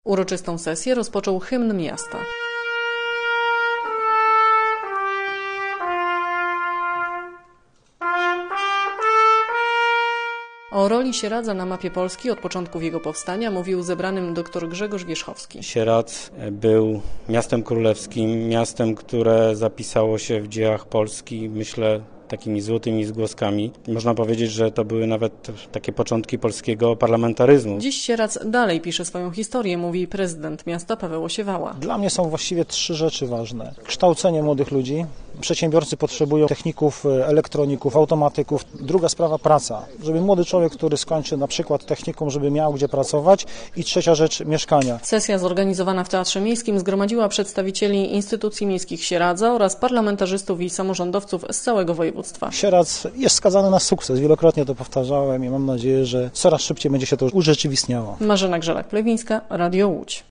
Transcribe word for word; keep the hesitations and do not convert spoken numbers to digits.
Uroczystą sesję rozpoczął hymn miasta. O roli Sieradza na mapie Polski od początków jego powstania mówił zebranym dr Grzegorz Wierzchowski. Sieradz był miastem królewskim, miastem, które zapisało się w dziejach Polski, myślę, takimi złotymi zgłoskami. Można powiedzieć, że to były nawet takie początki polskiego parlamentaryzmu. Dziś Sieradz dalej pisze swoją historię, mówi prezydent miasta Paweł Osiewała. Dla mnie są właściwie trzy rzeczy ważne. Kształcenie młodych ludzi. Przedsiębiorcy potrzebują techników, elektroników, automatyków. Druga sprawa praca. Żeby młody człowiek, który skończy na przykład technikum, żeby miał gdzie pracować. I trzecia rzecz, mieszkania. Sesja zorganizowana w Teatrze Miejskim zgromadziła przedstawicieli instytucji miejskich Sieradza oraz parlamentarzystów i samorządowców z całego województwa. Sieradz jest skazany na sukces. Wielokrotnie to powtarzałem i mam nadzieję, że coraz szybciej będzie się to urzeczywistniało. Marzena Grzelak-Plewińska, Radio Łódź.